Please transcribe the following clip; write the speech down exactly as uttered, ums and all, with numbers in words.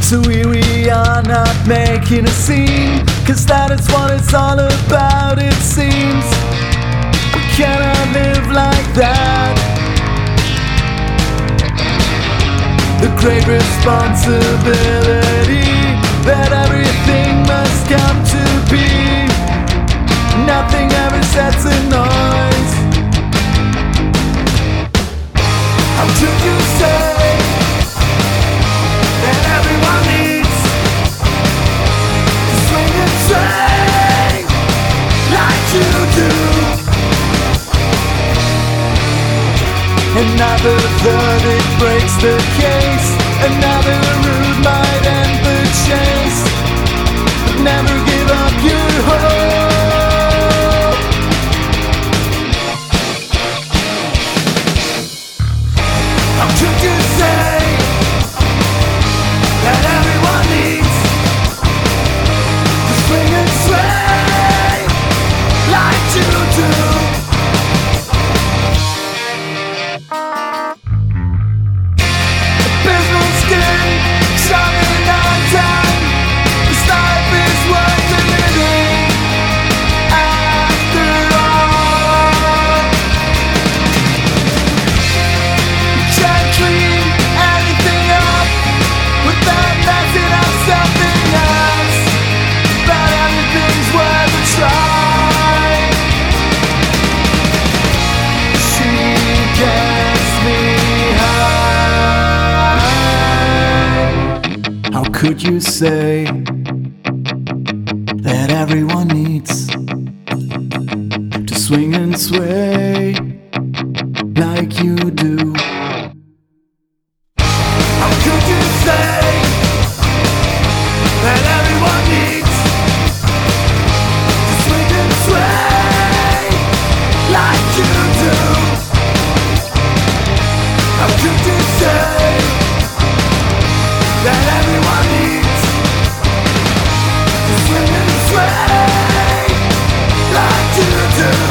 So here we are, not making a scene, 'cause that is what it's all about, it seems. We cannot live like that. The great responsibility that everything must come to be. Nothing ever sets a noise. How could you say that everyone needs to swing and sway like you do? Another verdict breaks the case. Another route might end the chase. But never give up your hope. How could you say that everyone needs to swing and sway like you do? How could you say that everyone needs to swing and sway like you do? How could you say that everyone needs to swing and sway like you do? How could you say that everyone needs to swing and sway like you do?